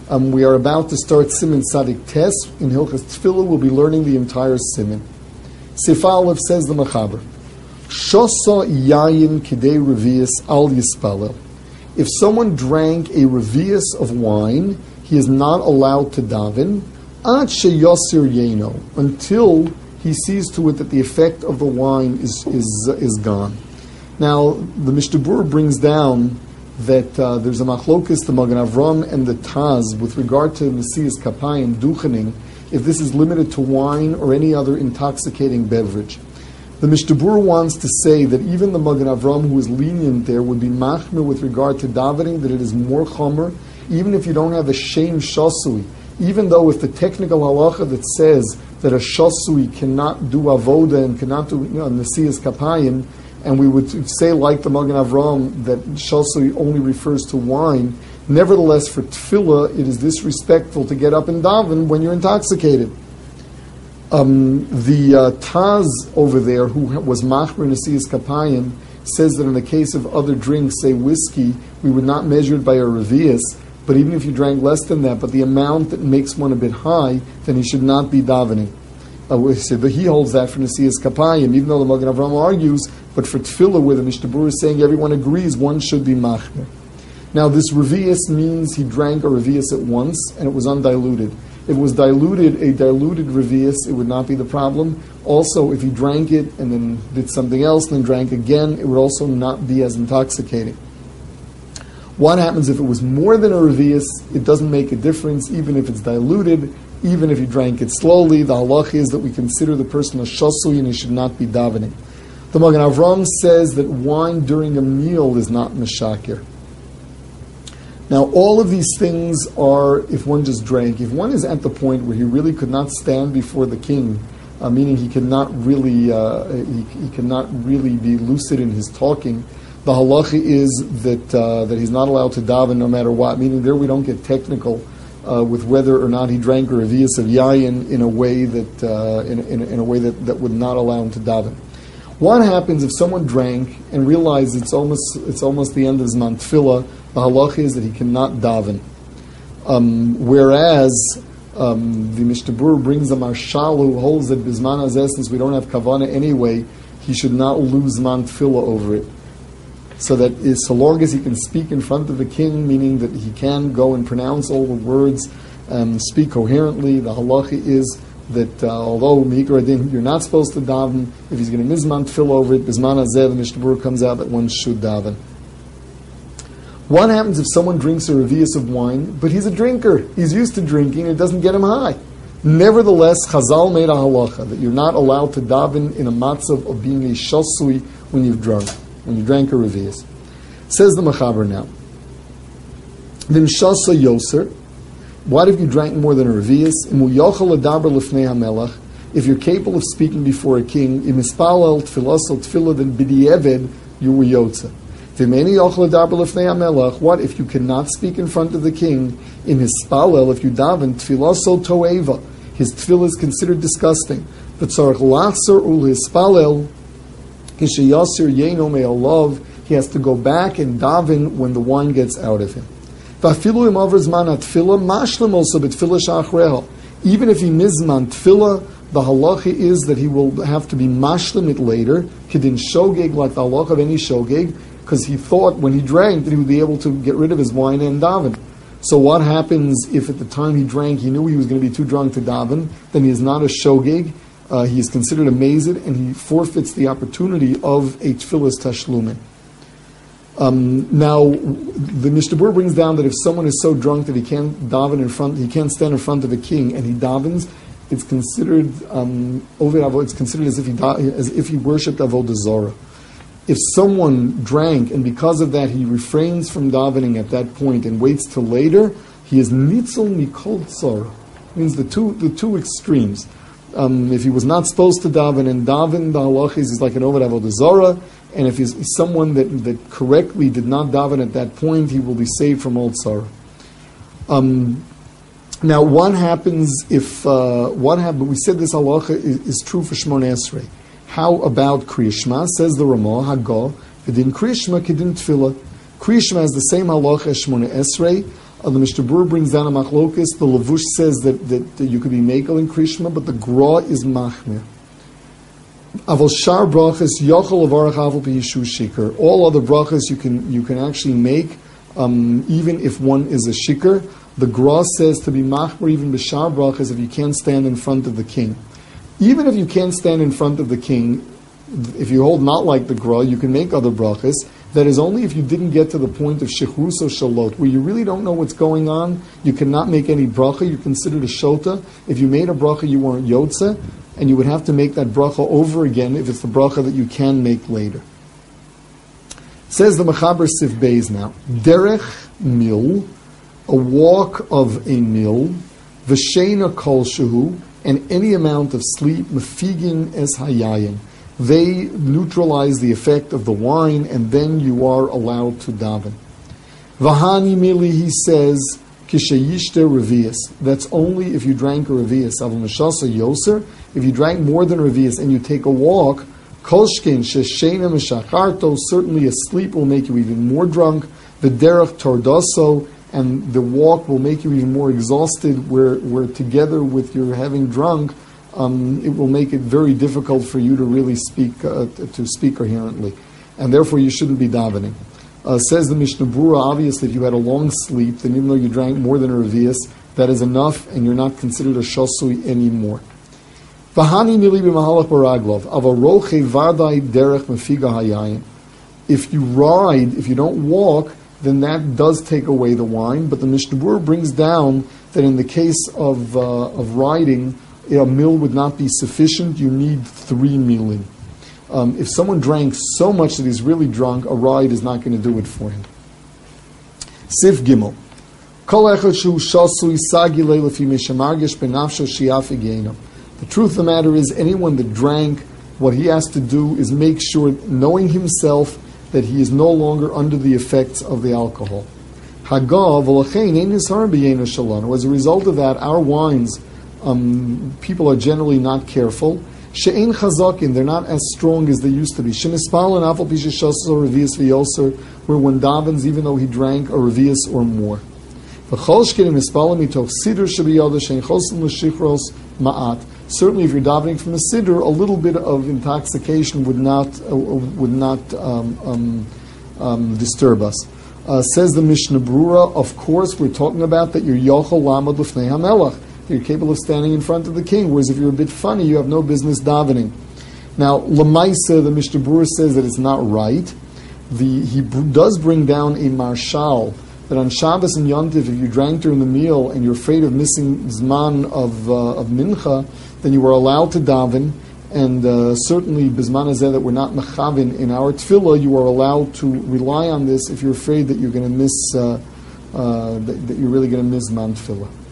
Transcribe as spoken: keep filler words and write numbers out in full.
Um, we are about to start Siman Tzadik Tes. In Hilchas Tefillah, we'll be learning the entire Siman. Sif Aleph says the Mechaber, Shosa yayin kidei revius al yispalel. If someone drank a revius of wine, he is not allowed to daven ad sheyosir yeno, until he sees to it that the effect of the wine is is uh, is gone. Now, the Mishnah Berurah brings down that uh, there's a machlokus, the Magen Avram and the Taz, with regard to Nesias Kapayim, duchening, if this is limited to wine or any other intoxicating beverage. The Mishnah Berurah wants to say that even the Magen Avram, who is lenient there, would be machmir with regard to davening, that it is more chomer, even if you don't have a shem shasui, even though if the technical halacha that says that a shasui cannot do avoda and cannot do, you know, Nesias Kapayim, and we would say, like the Magen Avram, that shasui only refers to wine, nevertheless, for tefillah, it is disrespectful to get up and daven when you're intoxicated. Um, the uh, Taz over there, who was machmer Nesias Kapayim, says that in the case of other drinks, say whiskey, we would not measure it by a revius, but even if you drank less than that, but the amount that makes one a bit high, then he should not be davening. Uh, so he holds that for Nesias Kapayim, even though the Magen Avram argues, but for tefillah, where the Mishnah Berurah is saying everyone agrees, one should be machmer. Now, this revius means he drank a revius at once, and it was undiluted. If it was diluted, a diluted revius, it would not be the problem. Also, if he drank it and then did something else and then drank again, it would also not be as intoxicating. What happens if it was more than a revius? It doesn't make a difference, even if it's diluted, even if he drank it slowly. The halach is that we consider the person a shasui and he should not be davening. The Magen Avram says that wine during a meal is not meshakir. Now, all of these things are if one just drank. If one is at the point where he really could not stand before the king, uh, meaning he cannot really uh, he, he cannot really be lucid in his talking, the halacha is that uh, that he's not allowed to daven no matter what. Meaning, there we don't get technical uh, with whether or not he drank a revius of yayin in a way that uh, in, in, in a way that, that would not allow him to daven. What happens if someone drank and realized it's almost it's almost the end of Zman Tefillah? The halach is that he cannot daven. Um, whereas um, the Mishnah Berurah brings a marshal who holds that Bizman Hazeh, since we don't have kavanah anyway, he should not lose Zman Tefillah over it. So that is, so long as he can speak in front of the king, meaning that he can go and pronounce all the words, um, speak coherently, the halacha is that uh, although Mehikar Adin, you're not supposed to daven, if he's going to miss Zman Tefillah over it, Bizman Hazeh, the Mishnah Berurah comes out that one should daven. What happens if someone drinks a revius of wine, but he's a drinker, he's used to drinking, it doesn't get him high? Nevertheless, Chazal made a halacha that you're not allowed to daven in a matzav of being a shasui when you've drunk, when you drank a revius. Says the Mechaber now, Vim shasa yoser, what if you drank more than a revius? Imu yochel adaber lefnei hamelach, if you're capable of speaking before a king, im ispalel tfilas o tefillah, then b'di'eved, you were yotza. What if you cannot speak in front of the king in his spalel? If you daven tfilaso toeva, his tefillah is considered disgusting. But tzarich lachzer ul his spalel kishayasir yeno me'alav, he has to go back and daven when the wine gets out of him. Vafilu im over zman atfilah mashlim also betfilah shachreha. Even if he mizman tefillah, the halacha is that he will have to be mashlim it later, kedin shogeg, like the halacha of any shogeg, because he thought when he drank that he would be able to get rid of his wine and daven. So what happens if at the time he drank he knew he was going to be too drunk to daven? Then he is not a shogeg, uh, he is considered a mazid, and he forfeits the opportunity of a tefillas tashlumin. Um, now, the Mishnah Berurah brings down that if someone is so drunk that he can't daven in front, he can't stand in front of a king, and he davens, it's considered um, it's considered as if he da- as if he worshipped avodah zarah. If someone drank and because of that he refrains from davening at that point and waits till later, he is nitzel mikol tzara. Means the two the two extremes. Um, if he was not supposed to daven and daven, the halach is he's like an oved avodah zarah, and if he's someone that, that correctly did not daven at that point, he will be saved from all tzara. Um, now, what happens if uh, what happened? We said this halacha is, is true for Shmoneh Esrei. How about Kriyishma? Says the Ramah, Hagah, Kedin Kriyishma, Kedin Tefillah. Kriyishma has the same halacha as Shmoneh Esrei. Uh, the Mishnah Berurah brings down a machlokes. The Lavush says that, that, that you could be mekel in Krishma, but the Gra is machmir. Aval shar brachas yochel avarach aval b'yishu shikar. All other brachas you can you can actually make, um, even if one is a shikar. The Gra says to be machmir even b'shar brachas if you can't stand in front of the king. Even if you can't stand in front of the king, if you hold not like the Gra, you can make other brachas. That is only if you didn't get to the point of shechrus or shalot, where you really don't know what's going on. You cannot make any bracha. You're considered a shota. If you made a bracha, you weren't yotze, and you would have to make that bracha over again if it's the bracha that you can make later. Says the Mechaber Sif Beis now, derech mil, a walk of a mil, v'sheina kolshehu, and any amount of sleep, mefigin es hayayin. They neutralize the effect of the wine, and then you are allowed to daven. Vahani mili, he says, kishayishte revius. That's only if you drank a revius. Avol meshasa yoser. If you drank more than a revius and you take a walk, kolshkin sheshena meshacharto. Certainly, a sleep will make you even more drunk. The derech tordoso, and the walk will make you even more exhausted. Where, where together with your having drunk, Um, it will make it very difficult for you to really speak uh, to speak coherently, and therefore you shouldn't be davening. Uh, says the Mishnah Berurah, obviously, if you had a long sleep, then even though you drank more than a revius, that is enough, and you're not considered a shasui anymore. V'hani mili b'mahalach baraglov avaroche vardai derech mefiga hayayin. If you ride, if you don't walk, then that does take away the wine. But the Mishnah Berurah brings down that in the case of uh, of riding, a mil would not be sufficient. You need three milim. Um, if someone drank so much that he's really drunk, a ride is not going to do it for him. Sif Gimel. The truth of the matter is, anyone that drank, what he has to do is make sure, knowing himself, that he is no longer under the effects of the alcohol. As a result of that, our wines, Um, people are generally not careful. She'ein chazakin, they're not as strong as they used to be. Shenispal and afal pisha shasas or revius v'yoser, where one davens even though he drank a revius or more. V'chol shkenim nispalim mitoch siddur shebiyada she'en chosim l'shichros ma'at. Certainly, if you're davening from a siddur, a little bit of intoxication would not uh, would not um, um, um, disturb us. Uh, says the Mishnah Berurah, of course, we're talking about that you're yochel lamad l'fnei hamelach. You're capable of standing in front of the king, whereas if you're a bit funny, you have no business davening. Now, Lamaisa, the Mishnah Berurah says that it's not right. The, he br- does bring down a marshal, that on Shabbos and Yontif, if you drank during the meal and you're afraid of missing Zman of, uh, of Mincha, then you are allowed to daven, and uh, certainly, Bizman Hazeh, that we're not mechavin in our tefillah, you are allowed to rely on this if you're afraid that you're going to miss, uh, uh, that, that you're really going to miss Zman tefillah.